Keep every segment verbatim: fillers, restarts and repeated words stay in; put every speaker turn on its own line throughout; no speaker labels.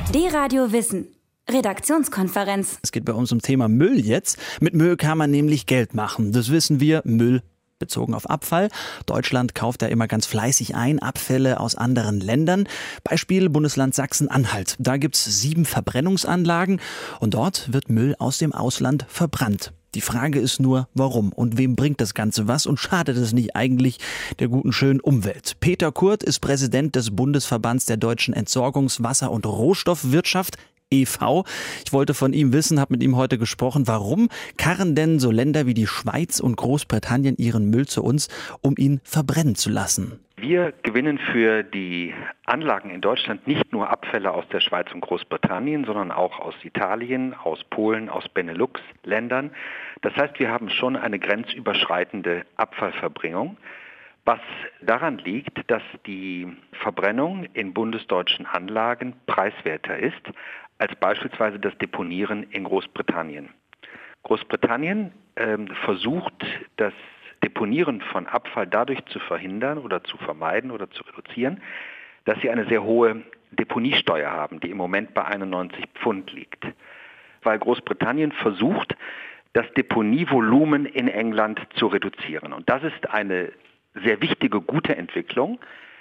D-Radio Wissen. Redaktionskonferenz.
Es geht bei uns um Thema Müll jetzt. Mit Müll kann man nämlich Geld machen. Das wissen wir. Müll bezogen auf Abfall. Deutschland kauft da immer ganz fleißig ein, Abfälle aus anderen Ländern. Beispiel Bundesland Sachsen-Anhalt. Da gibt's sieben Verbrennungsanlagen und dort wird Müll aus dem Ausland verbrannt. Die Frage ist nur, warum und wem bringt das Ganze was und schadet es nicht eigentlich der guten, schönen Umwelt? Peter Kurt ist Präsident des Bundesverbands der deutschen Entsorgungs-, Wasser- und Rohstoffwirtschaft e V Ich wollte von ihm wissen, habe mit ihm heute gesprochen, warum karren denn so Länder wie die Schweiz und Großbritannien ihren Müll zu uns, um ihn verbrennen zu lassen?
Wir gewinnen für die Anlagen in Deutschland nicht nur Abfälle aus der Schweiz und Großbritannien, sondern auch aus Italien, aus Polen, aus Benelux-Ländern. Das heißt, wir haben schon eine grenzüberschreitende Abfallverbringung, was daran liegt, dass die Verbrennung in bundesdeutschen Anlagen preiswerter ist als beispielsweise das Deponieren in Großbritannien. Großbritannien äh, versucht, das Deponieren von Abfall dadurch zu verhindern oder zu vermeiden oder zu reduzieren, dass sie eine sehr hohe Deponiesteuer haben, die im Moment bei einundneunzig Pfund liegt. Weil Großbritannien versucht, das Deponievolumen in England zu reduzieren. Und das ist eine sehr wichtige, gute Entwicklung,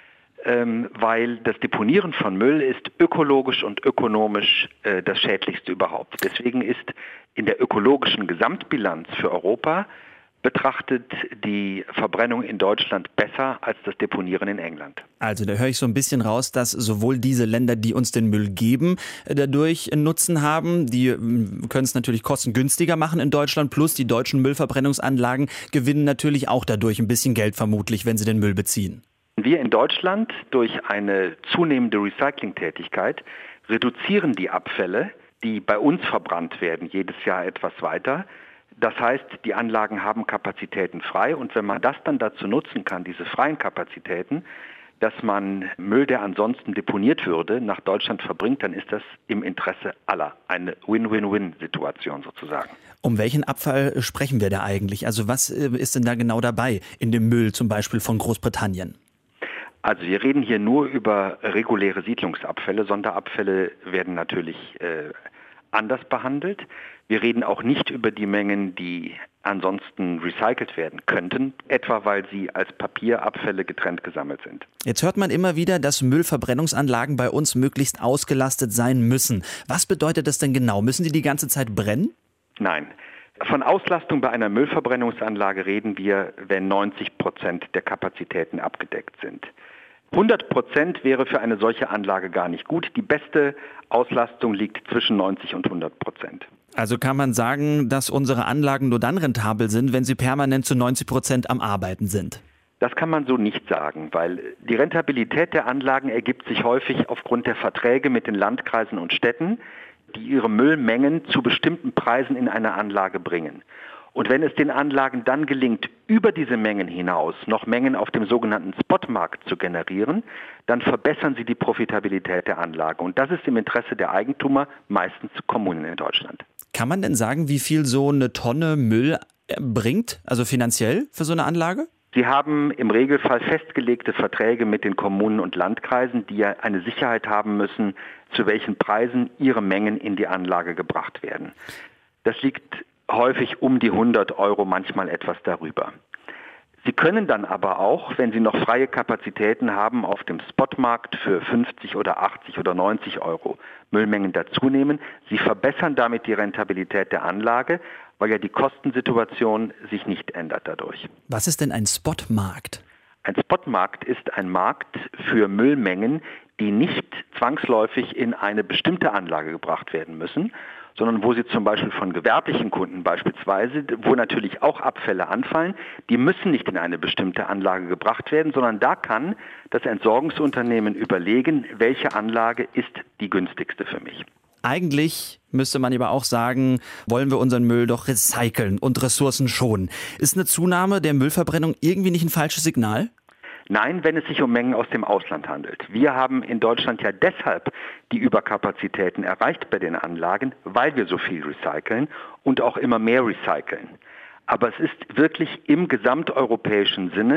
ähm, weil das Deponieren von Müll ist ökologisch und ökonomisch äh, das Schädlichste überhaupt. Deswegen ist in der ökologischen Gesamtbilanz für Europa betrachtet die Verbrennung in Deutschland besser als das Deponieren in England.
Also da höre ich so ein bisschen raus, dass sowohl diese Länder, die uns den Müll geben, dadurch einen Nutzen haben. Die können es natürlich kostengünstiger machen in Deutschland. Plus die deutschen Müllverbrennungsanlagen gewinnen natürlich auch dadurch ein bisschen Geld vermutlich, wenn sie den Müll beziehen.
Wir in Deutschland durch eine zunehmende Recyclingtätigkeit reduzieren die Abfälle, die bei uns verbrannt werden, jedes Jahr etwas weiter. Das heißt, die Anlagen haben Kapazitäten frei und wenn man das dann dazu nutzen kann, diese freien Kapazitäten, dass man Müll, der ansonsten deponiert würde, nach Deutschland verbringt, dann ist das im Interesse aller. Eine Win-Win-Win-Situation sozusagen.
Um welchen Abfall sprechen wir da eigentlich? Also was ist denn da genau dabei in dem Müll zum Beispiel von Großbritannien?
Also wir reden hier nur über reguläre Siedlungsabfälle. Sonderabfälle werden natürlich äh, anders behandelt. Wir reden auch nicht über die Mengen, die ansonsten recycelt werden könnten, etwa weil sie als Papierabfälle getrennt gesammelt sind.
Jetzt hört man immer wieder, dass Müllverbrennungsanlagen bei uns möglichst ausgelastet sein müssen. Was bedeutet das denn genau? Müssen die die ganze Zeit brennen?
Nein. Von Auslastung bei einer Müllverbrennungsanlage reden wir, wenn neunzig Prozent der Kapazitäten abgedeckt sind. hundert Prozent wäre für eine solche Anlage gar nicht gut. Die beste Auslastung liegt zwischen neunzig und hundert Prozent.
Also kann man sagen, dass unsere Anlagen nur dann rentabel sind, wenn sie permanent zu neunzig Prozent am Arbeiten sind?
Das kann man so nicht sagen, weil die Rentabilität der Anlagen ergibt sich häufig aufgrund der Verträge mit den Landkreisen und Städten, die ihre Müllmengen zu bestimmten Preisen in eine Anlage bringen. Und wenn es den Anlagen dann gelingt, über diese Mengen hinaus noch Mengen auf dem sogenannten Spotmarkt zu generieren, dann verbessern sie die Profitabilität der Anlage. Und das ist im Interesse der Eigentümer, meistens Kommunen in Deutschland.
Kann man denn sagen, wie viel so eine Tonne Müll bringt, also finanziell für so eine Anlage?
Sie haben im Regelfall festgelegte Verträge mit den Kommunen und Landkreisen, die ja eine Sicherheit haben müssen, zu welchen Preisen ihre Mengen in die Anlage gebracht werden. Das liegt häufig um die hundert Euro, manchmal etwas darüber. Sie können dann aber auch, wenn Sie noch freie Kapazitäten haben, auf dem Spotmarkt für fünfzig oder achtzig oder neunzig Euro Müllmengen dazunehmen. Sie verbessern damit die Rentabilität der Anlage, weil ja die Kostensituation sich nicht ändert dadurch.
Was ist denn ein Spotmarkt?
Ein Spotmarkt ist ein Markt für Müllmengen, die nicht zwangsläufig in eine bestimmte Anlage gebracht werden müssen, sondern wo sie zum Beispiel von gewerblichen Kunden beispielsweise, wo natürlich auch Abfälle anfallen, die müssen nicht in eine bestimmte Anlage gebracht werden, sondern da kann das Entsorgungsunternehmen überlegen, welche Anlage ist die günstigste für mich.
Eigentlich müsste man aber auch sagen, wollen wir unseren Müll doch recyceln und Ressourcen schonen. Ist eine Zunahme der Müllverbrennung irgendwie nicht ein falsches Signal?
Nein, wenn es sich um Mengen aus dem Ausland handelt. Wir haben in Deutschland ja deshalb die Überkapazitäten erreicht bei den Anlagen, weil wir so viel recyceln und auch immer mehr recyceln. Aber es ist wirklich im gesamteuropäischen Sinne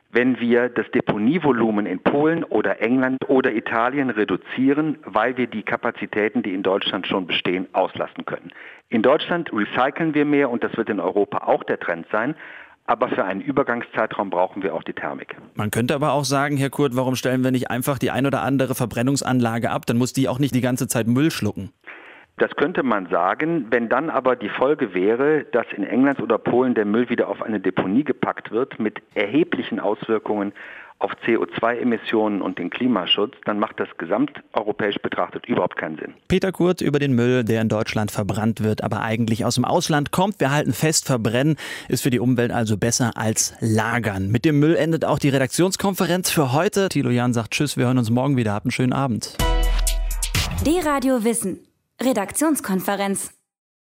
wenn wir das Deponievolumen in Polen oder England oder Italien reduzieren, weil wir die Kapazitäten, die in Deutschland schon bestehen, auslasten können. In Deutschland recyceln wir mehr und das wird in Europa auch der Trend sein. Aber für einen Übergangszeitraum brauchen wir auch die Thermik.
Man könnte aber auch sagen, Herr Kurt, warum stellen wir nicht einfach die ein oder andere Verbrennungsanlage ab? Dann muss die auch nicht die ganze Zeit Müll schlucken.
Das könnte man sagen, wenn dann aber die Folge wäre, dass in England oder Polen der Müll wieder auf eine Deponie gepackt wird mit erheblichen Auswirkungen auf C O zwei Emissionen und den Klimaschutz, dann macht das gesamteuropäisch betrachtet überhaupt keinen Sinn.
Peter Kurt über den Müll, der in Deutschland verbrannt wird, aber eigentlich aus dem Ausland kommt. Wir halten fest, verbrennen ist für die Umwelt also besser als lagern. Mit dem Müll endet auch die Redaktionskonferenz für heute. Thilo Jahn sagt Tschüss, wir hören uns morgen wieder. Habt einen schönen Abend.
D-Radio Wissen. Redaktionskonferenz.